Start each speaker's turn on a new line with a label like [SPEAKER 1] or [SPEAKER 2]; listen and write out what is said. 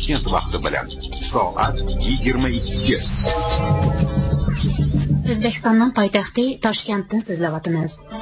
[SPEAKER 1] Toshkent vaqti bilan soat 22.
[SPEAKER 2] O'zbekistonning poytaxti Toshkentdan so'zlayapmiz.